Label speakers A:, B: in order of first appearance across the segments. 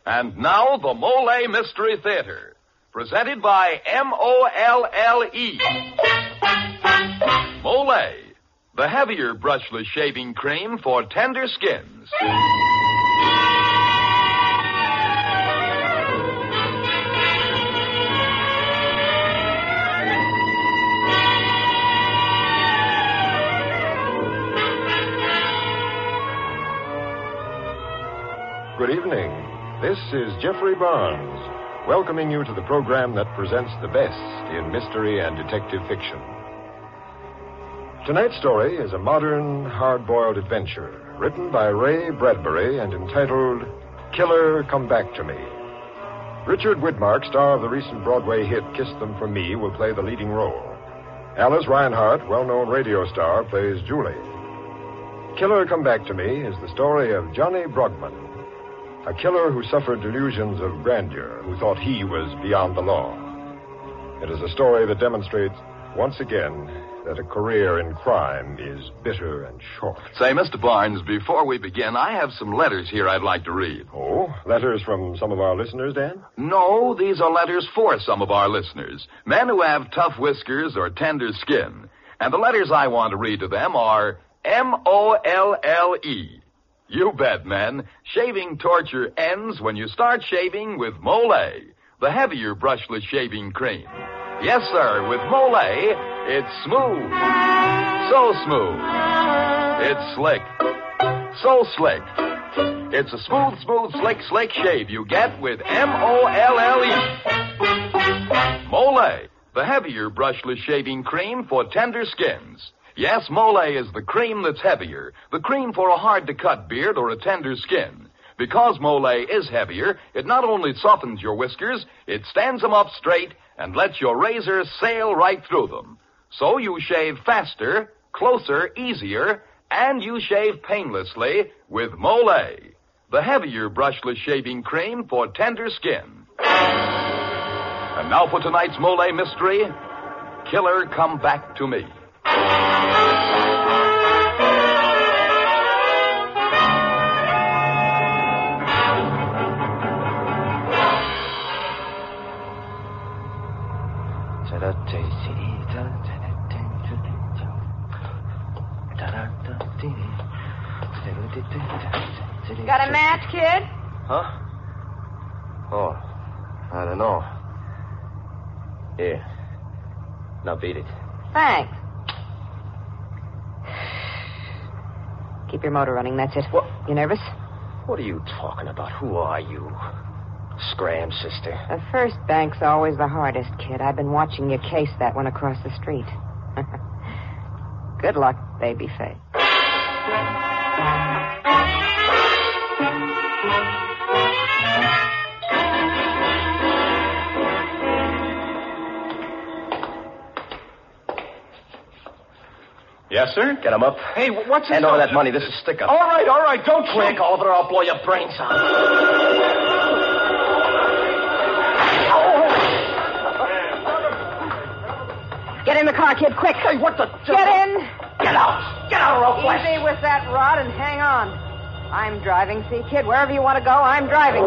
A: And now, the Mole Mystery Theater, presented by M-O-L-L-E. Mole, the heavier brushless shaving cream for tender skins.
B: Good evening. This is Jeffrey Barnes, welcoming you to the program that presents the best in mystery and detective fiction. Tonight's story is a modern, hard-boiled adventure written by Ray Bradbury and entitled Killer, Come Back to Me. Richard Widmark, star of the recent Broadway hit Kiss Them For Me, will play the leading role. Alice Reinhart, well-known radio star, plays Julie. Killer, Come Back to Me is the story of Johnny Brugman, a killer who suffered delusions of grandeur, who thought he was beyond the law. It is a story that demonstrates, once again, that a career in crime is bitter and short.
A: Say, Mr. Barnes, before we begin, I have some letters here I'd like to read.
B: Oh, letters from some of our listeners, Dan?
A: No, these are letters for some of our listeners, men who have tough whiskers or tender skin. And the letters I want to read to them are M-O-L-L-E. You bet, men. Shaving torture ends when you start shaving with Mole, the heavier brushless shaving cream. Yes, sir, with Mole, it's smooth. So smooth. It's slick. So slick. It's a smooth, slick shave you get with M-O-L-L-E. Mole, the heavier brushless shaving cream for tender skins. Yes, Mole is the cream that's heavier, the cream for a hard-to-cut beard or a tender skin. Because Mole is heavier, it not only softens your whiskers, it stands them up straight and lets your razor sail right through them. So you shave faster, closer, easier, and you shave painlessly with Mole, the heavier brushless shaving cream for tender skin. And now for tonight's Mole mystery, Killer, Come Back to Me.
C: Got a match, kid?
D: Huh? Oh, I don't know. Here. Now beat it.
C: Thanks. Keep your motor running, that's it.
D: What?
C: You nervous?
D: What are you talking about? Who are you? Scram, sister.
C: The first bank's always the hardest, kid. I've been watching you case that one across the street. Good luck, babyface.
A: Yes, sir?
D: Get him up.
A: Hey, what's this?
D: Hand over that money. This is stick-up.
A: All right, don't
D: Quick, Oliver, I'll blow your brains out.
C: Get in the car, kid, quick.
D: Hey, what the...
C: Get in.
D: Get out. Get out, real fast.
C: Easy with that rod and hang on. I'm driving, see, kid? Wherever you want to go, I'm driving.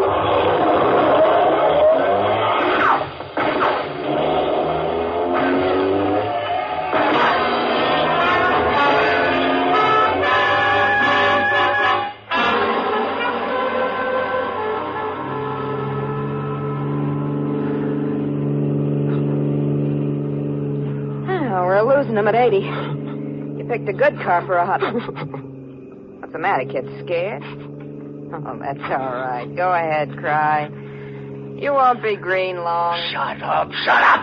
C: Losing him at 80. You picked a good car for a hot one. What's the matter, kid? Scared? Oh, that's all right. Go ahead, cry. You won't be green long.
D: Shut up. Shut up!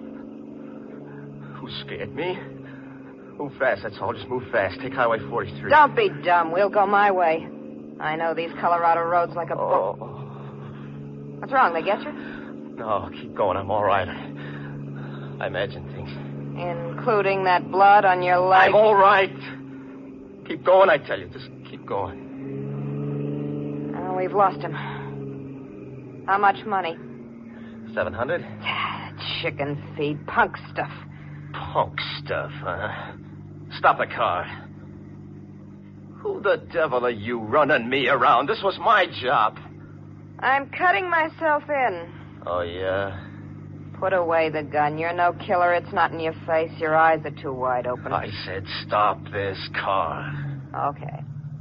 D: Who scared me? Move fast, that's all. Just move fast. Take Highway 43.
C: Don't be dumb. We'll go my way. I know these Colorado roads like a book. What's wrong? They get you?
D: No, keep going. I'm all right. I imagine things.
C: Including that blood on your leg?
D: I'm all right. Keep going, I tell you. Just keep going.
C: Oh, we've lost him. How much money?
D: 700?
C: Chicken feed. Punk stuff.
D: Punk stuff, huh? Stop the car. Who the devil are you running me around? This was my job.
C: I'm cutting myself in.
D: Oh, yeah?
C: Put away the gun. You're no killer. It's not in your face. Your eyes are too wide open.
D: I said stop this car.
C: Okay.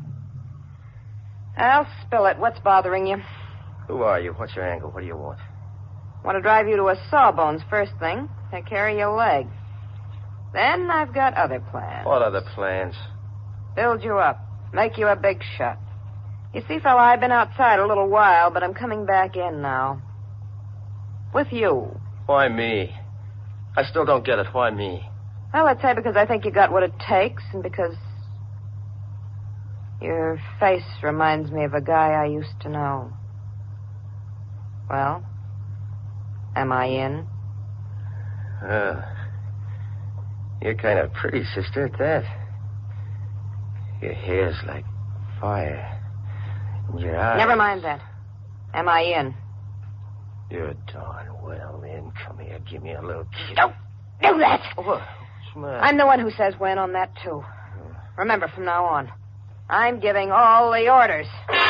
C: I'll spill it. What's bothering you?
D: Who are you? What's your angle? What do you want?
C: Want to drive you to a Sawbones first thing. Take care of your leg. Then I've got other plans.
D: What other plans?
C: Build you up. Make you a big shot. You see, fella, I've been outside a little while, but I'm coming back in now. With you.
D: Why me? I still don't get it. Why me?
C: Well, let's say because I think you got what it takes, and because your face reminds me of a guy I used to know. Well, am I in?
D: You're kind of pretty, sister, at that. Your hair's like fire. And your eyes...
C: Never mind that. Am I in?
D: You're darn well in. Come here, give me a little kiss.
C: Don't do that!
D: What? What's the matter?
C: I'm the one who says when on that, too. Remember, from now on, I'm giving all the orders.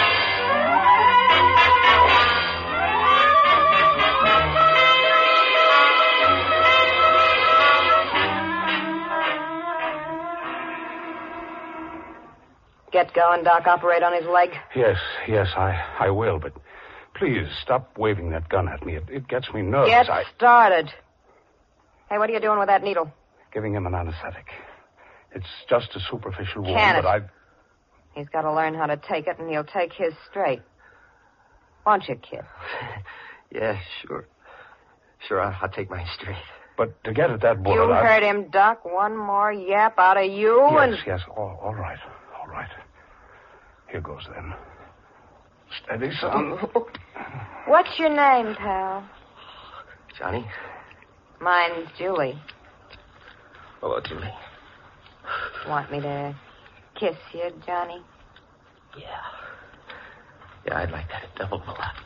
C: Get going, Doc. Operate on his leg.
E: Yes, I will, but please stop waving that gun at me. It gets me nervous.
C: Get started. Hey, what are you doing with that needle?
E: Giving him an anesthetic. It's just a superficial wound,
C: Can it?
E: but
C: He's got to learn how to take it, and he'll take his straight. Won't you, kid?
D: Yeah, sure. Sure, I'll take mine straight.
E: But to get at that bullet,
C: You heard him, Doc. One more yap out of you,
E: Yes, all right. Here goes, then. Steady, son.
C: What's your name, pal?
D: Johnny?
C: Mine's Julie.
D: Hello, Julie.
C: Want me to kiss you, Johnny?
D: Yeah, I'd like that a double a lot.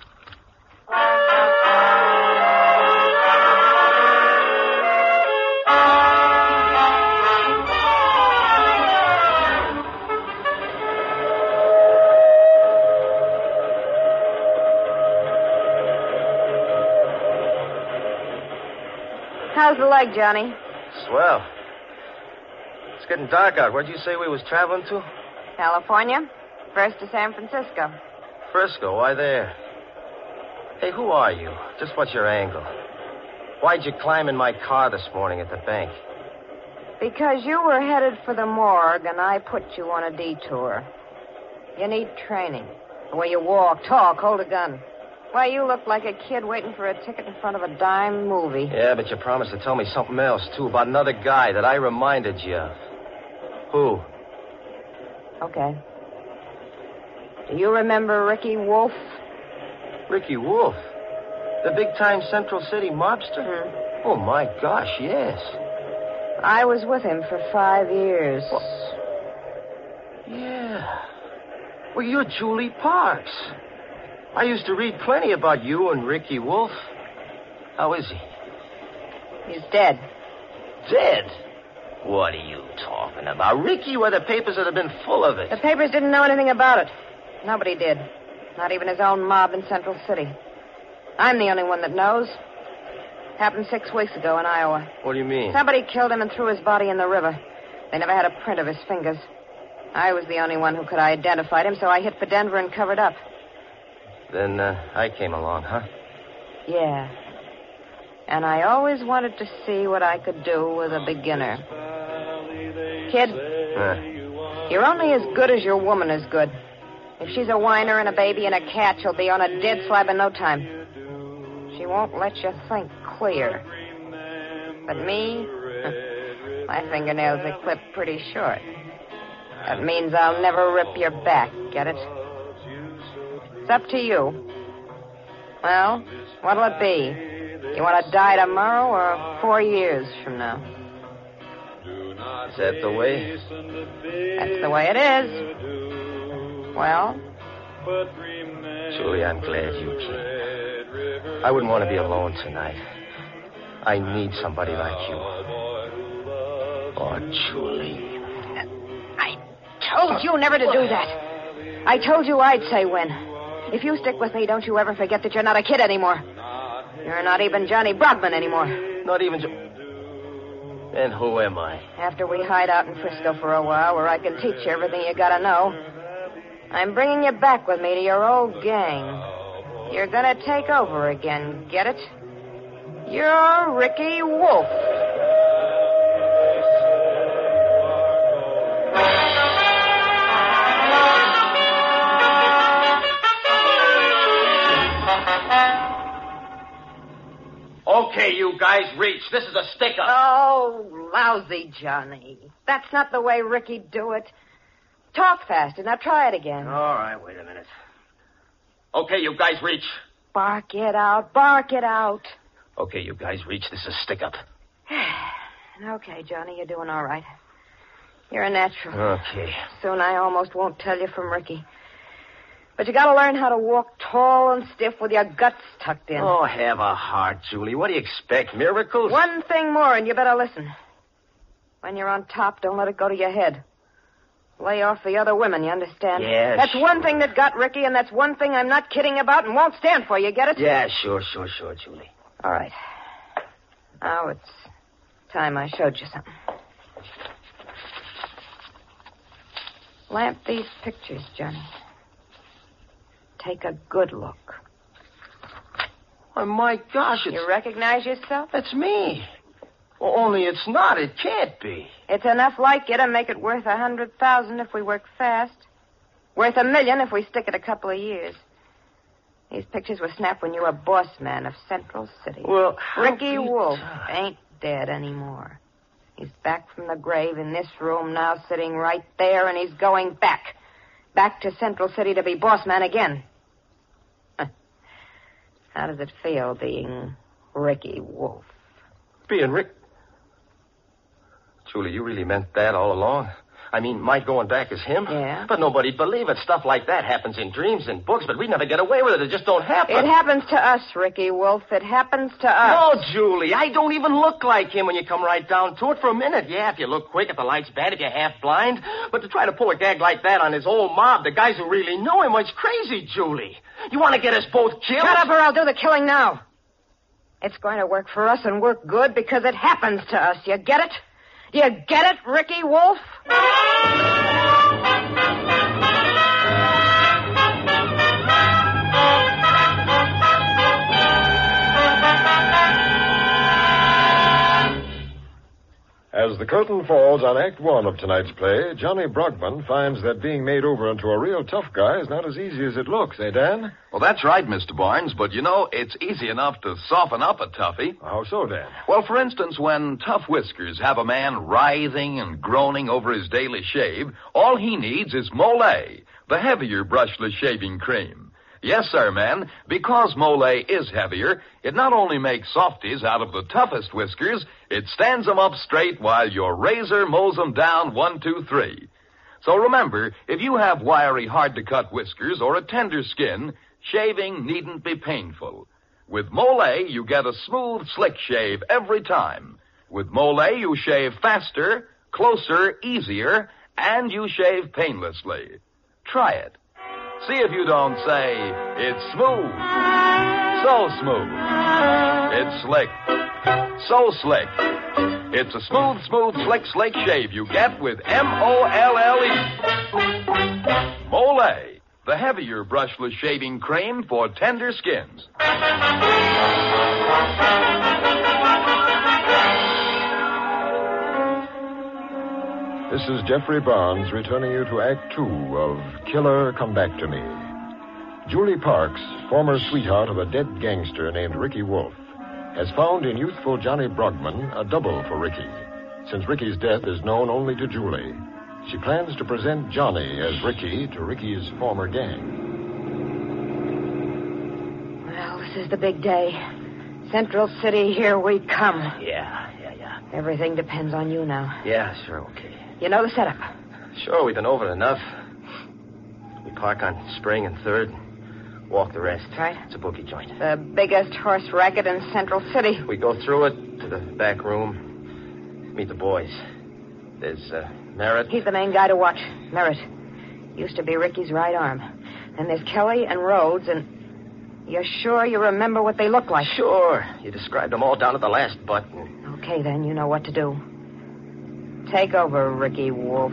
C: How's the leg, Johnny?
D: Swell. It's getting dark out. Where'd you say we was traveling to?
C: California. First to San Francisco.
D: Frisco. Why there? Hey, who are you? Just what's your angle? Why'd you climb in my car this morning at the bank?
C: Because you were headed for the morgue, and I put you on a detour. You need training. The way you walk, talk, hold a gun. Why, you look like a kid waiting for a ticket in front of a dime movie.
D: Yeah, but you promised to tell me something else, too, about another guy that I reminded you of. Who?
C: Okay. Do you remember Ricky Wolf?
D: Ricky Wolf? The big-time Central City mobster?
C: Mm-hmm.
D: Oh, my gosh, yes.
C: I was with him for 5 years.
D: Yeah. Well, you're Julie Parks. I used to read plenty about you and Ricky Wolf. How is he?
C: He's dead.
D: Dead? What are you talking about? Ricky, why the papers would have been full of it.
C: The papers didn't know anything about it. Nobody did. Not even his own mob in Central City. I'm the only one that knows. Happened 6 weeks ago in Iowa.
D: What do you mean?
C: Somebody killed him and threw his body in the river. They never had a print of his fingers. I was the only one who could identify him, so I hit for Denver and covered up.
D: Then I came along, huh?
C: Yeah. And I always wanted to see what I could do with a beginner. Kid, you're only as good as your woman is good. If she's a whiner and a baby and a cat, she'll be on a dead slab in no time. She won't let you think clear. But me, my fingernails are clipped pretty short. That means I'll never rip your back, get it? It's up to you. Well, what'll it be? You want to die tomorrow or 4 years from now?
D: Is that the way?
C: That's the way it is. Well?
D: Julie, I'm glad you came. I wouldn't want to be alone tonight. I need somebody like you. Oh, Julie.
C: I told you never to do that. I told you I'd say when. If you stick with me, don't you ever forget that you're not a kid anymore. You're not even Johnny Brogman anymore.
D: Not even... Then who am I?
C: After we hide out in Frisco for a while, where I can teach you everything you gotta know, I'm bringing you back with me to your old gang. You're gonna take over again, get it? You're Ricky Wolf.
D: Okay, you guys, reach. This is a stick-up.
C: Oh, lousy Johnny. That's not the way Ricky'd do it. Talk faster. Now try it again.
D: All right, wait a minute. Okay, you guys, reach.
C: Bark it out. Bark it out.
D: Okay, you guys, reach. This is a stick-up.
C: Okay, Johnny, you're doing all right. You're a natural.
D: Okay.
C: Soon I almost won't tell you from Ricky. But you gotta learn how to walk tall and stiff with your guts tucked in.
D: Oh, have a heart, Julie. What do you expect, miracles?
C: One thing more, and you better listen. When you're on top, don't let it go to your head. Lay off the other women, you understand?
D: Yeah,
C: That's
D: sure.
C: one thing that got Ricky, and that's one thing I'm not kidding about and won't stand for. You get it?
D: Yeah, sure, Julie.
C: All right. Now it's time I showed you something. Lamp these pictures, Johnny. Take a good look.
D: Oh, my gosh,
C: You recognize yourself?
D: That's me. Well, only it's not. It can't be.
C: It's enough like you to make it worth 100,000 if we work fast. Worth $1 million if we stick it a couple of years. These pictures were snapped when you were boss man of Central City.
D: Well,
C: Ricky Wolf ain't dead anymore. He's back from the grave in this room now, sitting right there, and he's going back. Back to Central City to be boss man again. How does it feel being Ricky Wolf?
D: Being Rick... Julie, you really meant that all along? I mean, my going back is him?
C: Yeah.
D: But nobody'd believe it. Stuff like that happens in dreams and books, but we never get away with it. It just don't happen.
C: It happens to us, Ricky Wolf. It happens to us.
D: No, Julie, I don't even look like him when you come right down to it for a minute. Yeah, if you look quick, if the light's bad, if you're half blind. But to try to pull a gag like that on his old mob, the guys who really know him, it's crazy, Julie. You want to get us both killed?
C: Shut up or I'll do the killing now. It's going to work for us and work good because it happens to us. You get it? You get it, Ricky Wolf?
B: As the curtain falls on Act One of tonight's play, Johnny Brogman finds that being made over into a real tough guy is not as easy as it looks, eh, Dan?
A: Well, that's right, Mr. Barnes, but you know, it's easy enough to soften up a toughie.
B: How so, Dan?
A: Well, for instance, when Tough Whiskers have a man writhing and groaning over his daily shave, all he needs is Molay, the heavier brushless shaving cream. Yes, sir, man, because Molay is heavier, it not only makes softies out of the toughest whiskers, it stands them up straight while your razor mows them down 1, 2, 3. So remember, if you have wiry, hard-to-cut whiskers or a tender skin, shaving needn't be painful. With Molay, you get a smooth, slick shave every time. With Molay, you shave faster, closer, easier, and you shave painlessly. Try it. See if you don't say, it's smooth, so smooth. It's slick, so slick. It's a smooth, slick shave you get with Molle. Molay, the heavier brushless shaving cream for tender skins.
B: This is Jeffrey Barnes returning you to Act Two of Killer Come Back to Me. Julie Parks, former sweetheart of a dead gangster named Ricky Wolf, has found in youthful Johnny Brogman a double for Ricky. Since Ricky's death is known only to Julie, she plans to present Johnny as Ricky to Ricky's former gang.
C: Well, this is the big day. Central City, here we come.
D: Yeah.
C: Everything depends on you now.
D: Yeah, sure, okay.
C: You know the setup.
D: Sure, we've been over it enough. We park on Spring and 3rd, walk the rest.
C: Right.
D: It's a bookie joint.
C: The biggest horse racket in Central City.
D: We go through it to the back room, meet the boys. There's Merritt.
C: He's the main guy to watch. Merritt. Used to be Ricky's right arm. And there's Kelly and Rhodes, and you're sure you remember what they look like?
D: Sure. You described them all down to the last button.
C: Okay, then, you know what to do. Take over, Ricky Wolf.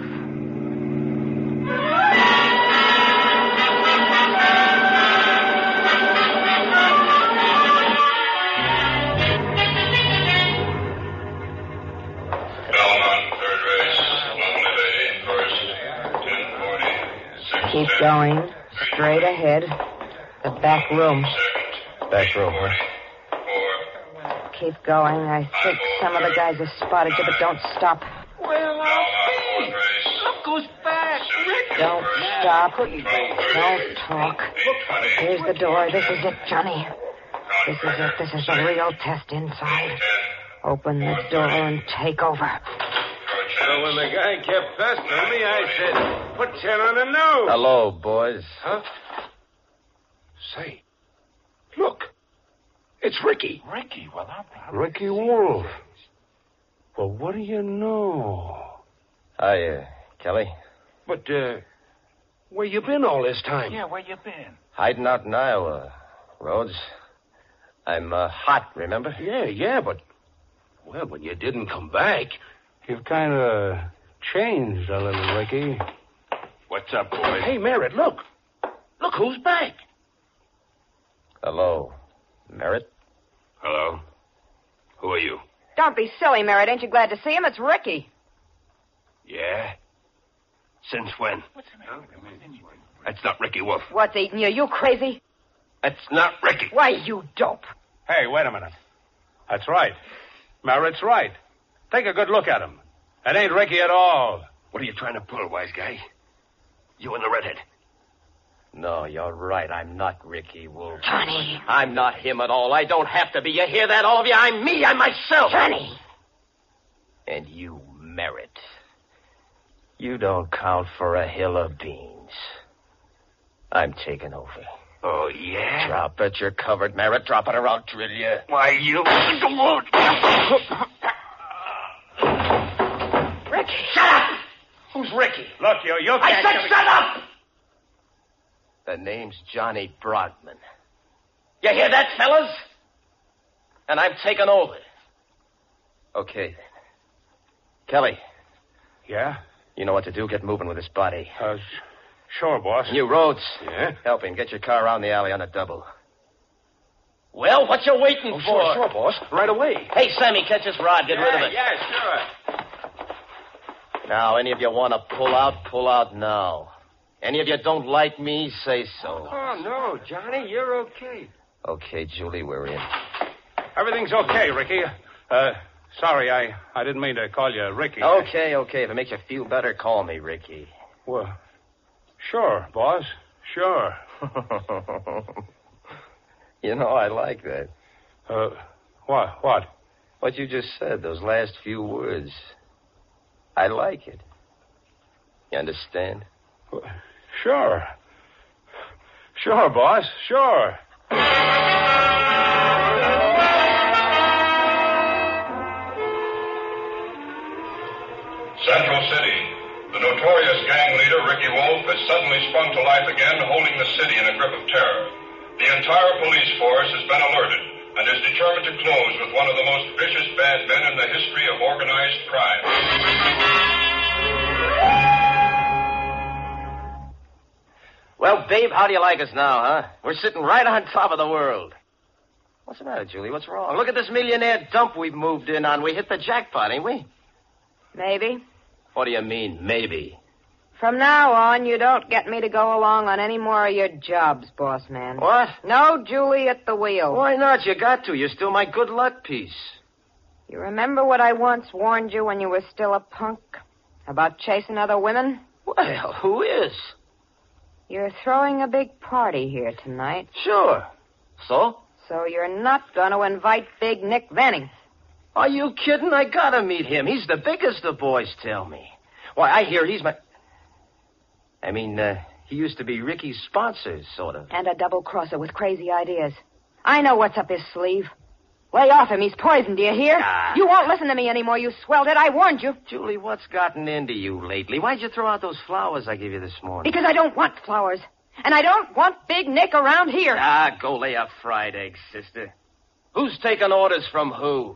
C: Keep going. Straight ahead. The back room.
B: Back room, huh?
C: Keep going. I think some of the guys have spotted you, but don't stop.
D: Well, I'll be. Look who's back. Rick.
C: Don't stop. Don't talk. Here's the door. This is it, Johnny. This is it. This is the real test inside. Open the door and take over.
F: So when the guy kept pestering me, I said, put 10 on the nose.
D: Hello, boys.
F: Huh? Say, look. It's Ricky.
E: Ricky, well, Ricky Wolf. Well, what do you know?
D: Hi, Kelly.
F: But, where you been all this time?
E: Yeah, where you been?
D: Hiding out in Iowa, Rhodes. I'm hot, remember?
F: Yeah, but, well, when you didn't come back.
E: You've kind of changed a little, Ricky.
F: What's up, boys? Hey, Merritt, look. Look who's back.
D: Hello, Merritt.
F: Hello. Who are you?
C: Don't be silly, Merritt. Ain't you glad to see him? It's Ricky.
F: Yeah? Since when? That's not Ricky Wolf.
C: What's eating you? You crazy?
F: That's not Ricky.
C: Why, you dope.
E: Hey, wait a minute. That's right. Merritt's right. Take a good look at him. It ain't Ricky at all.
F: What are you trying to pull, wise guy? You and the redhead.
D: No, you're right. I'm not Ricky Wolf.
C: Johnny.
D: I'm not him at all. I don't have to be. You hear that, all of you? I'm me. I'm myself.
C: Johnny.
D: And you, Merritt. You don't count for a hill of beans. I'm taking over.
F: Oh, yeah?
D: Drop it. You're covered, Merritt. Drop it or I'll drill you.
F: Why, you...
D: Ricky! Shut up! Who's Ricky?
E: Look, you can't...
D: I said shut up! The name's Johnny Broadman. You hear that, fellas? And I'm taking over. Okay, then. Kelly.
E: Yeah?
D: You know what to do. Get moving with this body.
E: Sure, boss.
D: You, Rhodes.
F: Yeah?
D: Help him. Get your car around the alley on a double. Well, what you waiting for?
F: Sure, boss. Right away.
D: Hey, Sammy, catch this rod. Get rid of it.
F: Yeah, sure.
D: Now, any of you want to pull out now. Any of you don't like me, say so.
F: Oh, no, Johnny, you're okay.
D: Okay, Julie, we're in.
E: Everything's okay, Ricky. Sorry, I didn't mean to call you Ricky.
D: Okay. If it makes you feel better, call me Ricky.
E: Well, sure, boss. Sure.
D: You know, I like that.
E: What?
D: What you just said, those last few words. I like it. You understand?
E: Sure. Sure, boss. Sure.
G: Central City. The notorious gang leader, Ricky Wolf, has suddenly sprung to life again, holding the city in a grip of terror. The entire police force has been alerted and is determined to close with one of the most vicious bad men in the history of organized crime.
D: Well, babe, how do you like us now, huh? We're sitting right on top of the world. What's the matter, Julie? What's wrong? Look at this millionaire dump we've moved in on. We hit the jackpot, ain't we?
C: Maybe.
D: What do you mean, maybe?
C: From now on, you don't get me to go along on any more of your jobs, boss man.
D: What?
C: No Julie at the wheel.
D: Why not? You got to. You're still my good luck piece.
C: You remember what I once warned you when you were still a punk? About chasing other women?
D: Well, who is?
C: You're throwing a big party here tonight.
D: Sure. So?
C: So you're not going to invite Big Nick Venning.
D: Are you kidding? I gotta meet him. He's the biggest, the boys tell me. Why, I hear he's he used to be Ricky's sponsor, sort of.
C: And a double-crosser with crazy ideas. I know what's up his sleeve. Lay off him. He's poisoned, do you hear?
D: Ah.
C: You won't listen to me anymore, you swelled it. I warned you.
D: Julie, what's gotten into you lately? Why'd you throw out those flowers I gave you this morning?
C: Because I don't want flowers. And I don't want Big Nick around here.
D: Ah, go lay a fried egg, sister. Who's taking orders from who?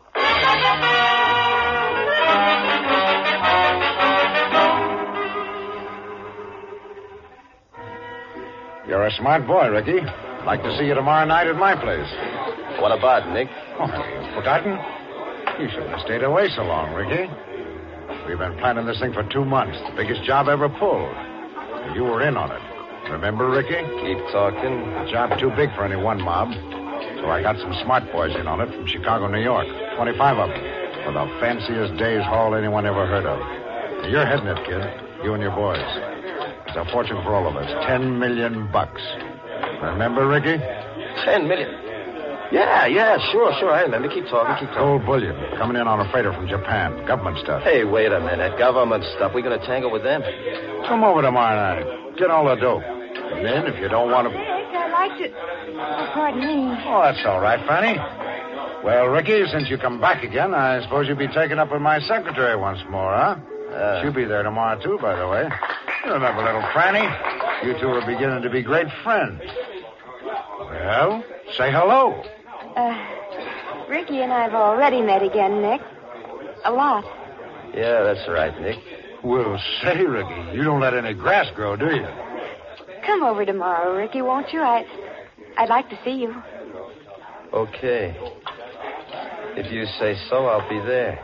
H: You're a smart boy, Ricky. Like to see you tomorrow night at my place.
D: What about, Nick?
H: Oh, have you forgotten? You shouldn't have stayed away so long, Ricky. We've been planning this thing for 2 months. The biggest job ever pulled. And you were in on it. Remember, Ricky?
D: Keep talking.
H: A job too big for any one mob. So I got some smart boys in on it from Chicago, New York. 25 of them. For the fanciest day's haul anyone ever heard of. You're heading it, kid. You and your boys. It's a fortune for all of us. $10 million. Remember, Ricky?
D: 10 million. Yeah, sure. I remember. Keep talking.
H: Gold bullion. Coming in on a freighter from Japan. Government stuff.
D: Hey, wait a minute. Government stuff. We gonna tangle with them?
H: Come over tomorrow night. Get all the dope. And then, if you don't want to...
C: Nick, I'd like to... Oh, pardon me.
H: Oh, that's all right, Fanny. Well, Ricky, since you come back again, I suppose you'll be taken up with my secretary once more, huh? She'll be there tomorrow, too, by the way. You remember little Franny? You two are beginning to be great friends. Well, say hello.
C: Ricky and I have already met again, Nick. A lot.
D: Yeah, that's right, Nick.
H: Well, say, Ricky, you don't let any grass grow, do you?
C: Come over tomorrow, Ricky, won't you? I'd like to see you.
D: Okay. If you say so, I'll be there.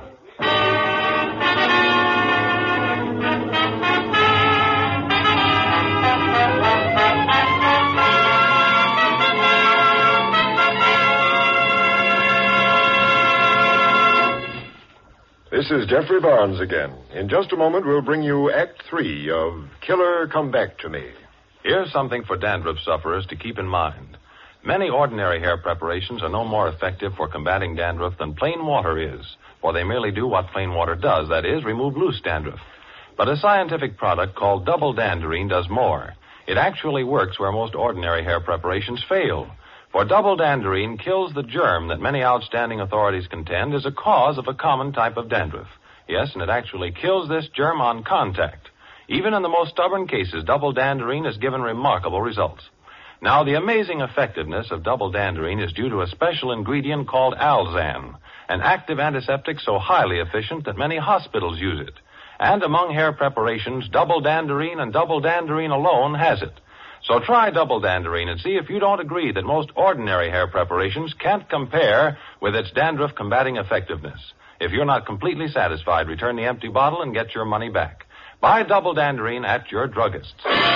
B: This is Jeffrey Barnes again. In just a moment, we'll bring you Act 3 of Killer Come Back to Me.
A: Here's something for dandruff sufferers to keep in mind. Many ordinary hair preparations are no more effective for combating dandruff than plain water is, for they merely do what plain water does, that is, remove loose dandruff. But a scientific product called Double Danderine does more. It actually works where most ordinary hair preparations fail. For Double Danderine kills the germ that many outstanding authorities contend is a cause of a common type of dandruff. Yes, and it actually kills this germ on contact. Even in the most stubborn cases, Double Danderine has given remarkable results. Now, the amazing effectiveness of Double Danderine is due to a special ingredient called Alzan, an active antiseptic so highly efficient that many hospitals use it. And among hair preparations, Double Danderine and Double Danderine alone has it. So try Double Danderine and see if you don't agree that most ordinary hair preparations can't compare with its dandruff-combating effectiveness. If you're not completely satisfied, return the empty bottle and get your money back. Buy Double Danderine at your druggist's.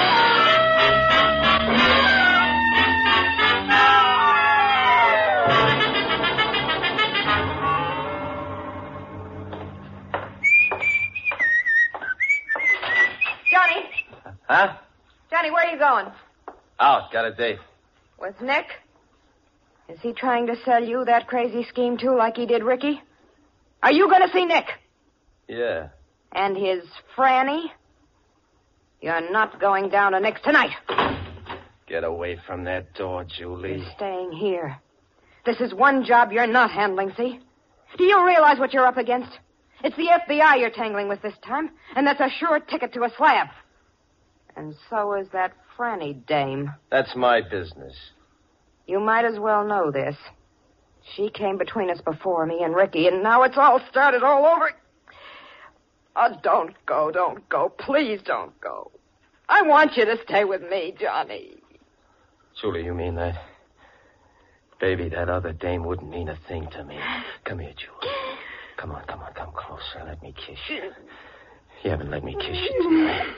C: Johnny!
D: Huh?
C: Johnny, where are you going?
D: Out. Got a date.
C: With Nick? Is he trying to sell you that crazy scheme, too, like he did Ricky? Are you going to see Nick?
D: Yeah.
C: And his Franny? You're not going down to Nick's tonight.
D: Get away from that door, Julie.
C: You're staying here. This is one job you're not handling, see? Do you realize what you're up against? It's the FBI you're tangling with this time, and that's a sure ticket to a slab. And so is that Franny dame.
D: That's my business.
C: You might as well know this. She came between us before, me and Ricky, and now it's all started all over. Oh, don't go. Please don't go. I want you to stay with me, Johnny.
D: Julie, you mean that? Baby, that other dame wouldn't mean a thing to me. Come here, Julie. Come on, come closer. Let me kiss you. You haven't let me kiss you tonight.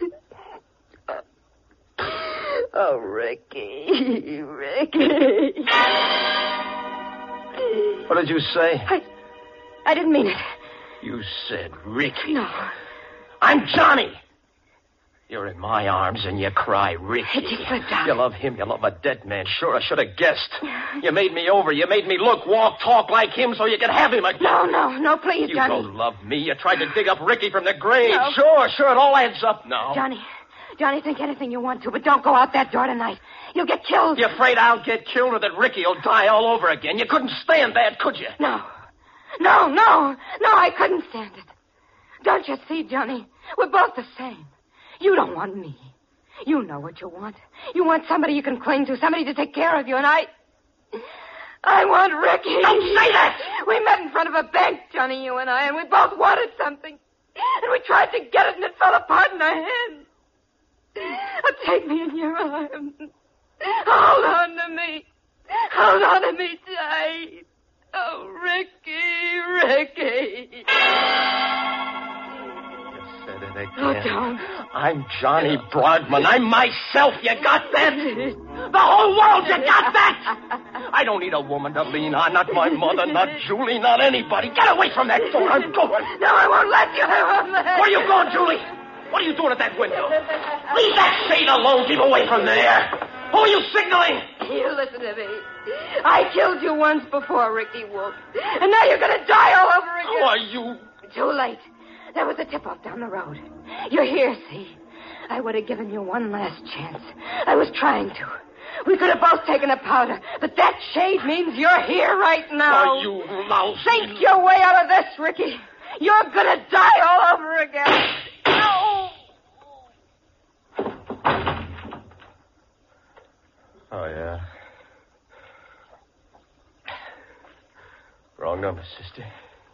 C: Oh, Ricky.
D: What did you say?
C: I didn't mean it.
D: You said Ricky.
C: No.
D: I'm Johnny. You're in my arms and you cry Ricky.
C: It slipped out.
D: You love him. You love a dead man. Sure, I should have guessed. You made me over. You made me look, walk, talk like him so you could have him again.
C: No, please,
D: You
C: Johnny.
D: don't love me. You tried to dig up Ricky from the grave.
C: No.
D: Sure, it all adds up now.
C: Johnny, think anything you want to, but don't go out that door tonight. You'll get killed.
D: You afraid I'll get killed or that Ricky will die all over again? You couldn't stand that, could you?
C: No, I couldn't stand it. Don't you see, Johnny? We're both the same. You don't want me.
I: You know what you want. You want somebody you can cling to, somebody to take care of you, and I want Ricky.
D: Don't say that!
I: We met in front of a bank, Johnny, you and I, and we both wanted something. And we tried to get it, and it fell apart in our hands. Oh, take me in your arms. Hold on to me. Hold on to me tight. Oh, Ricky.
D: Said it again.
I: Oh, don't.
D: I'm Johnny Broadman. I'm myself. You got that? The whole world, you got that? I don't need a woman to lean on. Not my mother, not Julie, not anybody. Get away from that door. I'm going.
I: No, I won't let you.
D: Where are you going, Julie? What are you doing at that window? Leave that shade alone. Keep away from there. Who are you signaling?
I: You listen to me. I killed you once before, Ricky Wolf. And now you're going to die all over again.
D: Who are you?
I: Too late. There was a tip-off down the road. You're here, see? I would have given you one last chance. I was trying to. We could have both taken a powder, but that shade means you're here right now.
D: Are you lousy?
I: Think your way out of this, Ricky. You're going to die all over again. No!
D: Oh, yeah. Wrong number, sister.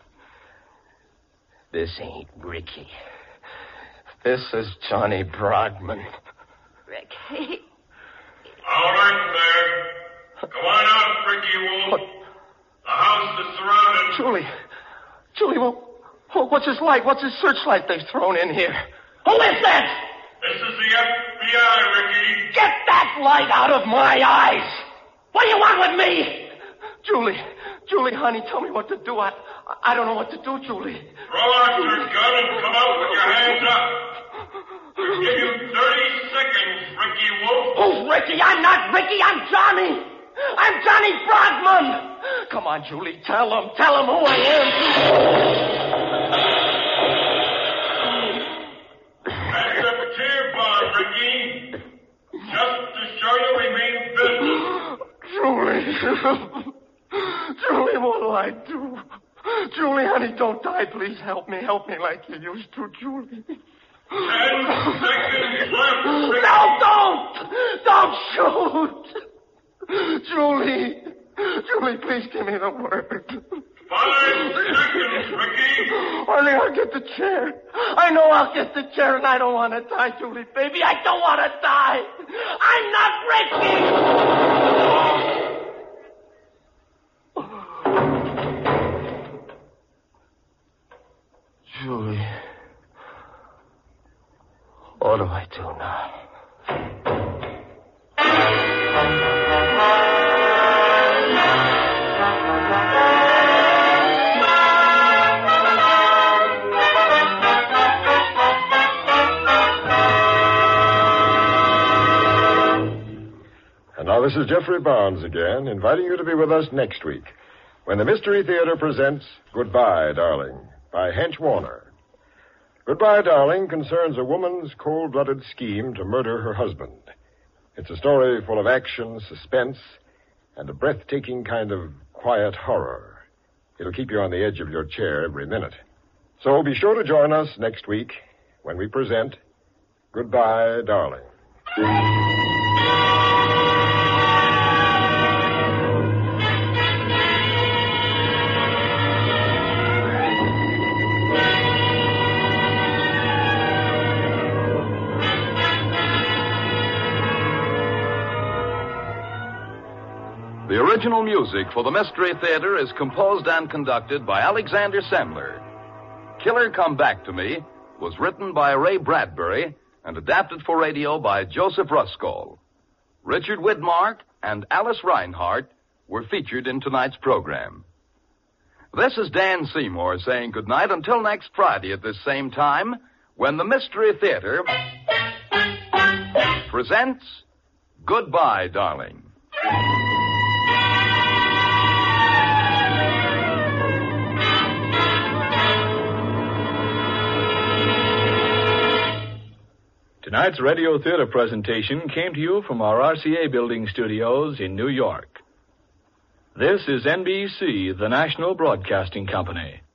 D: This ain't Ricky. This is Johnny Broadman.
I: Ricky.
G: All right, there. Go on out, Ricky Wolf.
D: What?
G: The house is surrounded.
D: Julie, what's this light? What's this searchlight they've thrown in here? Who is that?
G: This is the FBI, Ricky.
D: Get that light out of my eyes! What do you want with me? Julie, honey, tell me what to do. I don't know what to do, Julie.
G: Throw out your gun and come out with your hands up. We'll give you 30 seconds, Ricky Wolf.
D: Who's Ricky? I'm not Ricky. I'm Johnny. I'm Johnny Broadman. Come on, Julie. Tell him who I am.
G: That's a tear bomb, Ricky. Just to show you we mean business.
D: Julie, what'll I do? Julie, honey, don't die. Please help me. Help me like you used to, Julie.
G: 10 seconds left, Ricky.
D: No, don't shoot. Julie, please give me the word.
G: 5 seconds, Ricky.
D: Honey, I'll get the chair. I know I'll get the chair, and I don't want to die, Julie, baby. I don't want to die. I'm not Ricky. Julie, what do I do now?
B: And now this is Jeffrey Barnes again, inviting you to be with us next week when the Mystery Theater presents Goodbye, Darling, by Hench Warner. Goodbye, Darling concerns a woman's cold-blooded scheme to murder her husband. It's a story full of action, suspense, and a breathtaking kind of quiet horror. It'll keep you on the edge of your chair every minute. So be sure to join us next week when we present Goodbye, Darling.
A: The original music for the Mystery Theater is composed and conducted by Alexander Sandler. Killer Come Back to Me was written by Ray Bradbury and adapted for radio by Joseph Ruskol. Richard Widmark and Alice Reinhardt were featured in tonight's program. This is Dan Seymour saying goodnight until next Friday at this same time when the Mystery Theater presents Goodbye, Darling.
J: Tonight's radio theater presentation came to you from our RCA Building studios in New York. This is NBC, the National Broadcasting Company.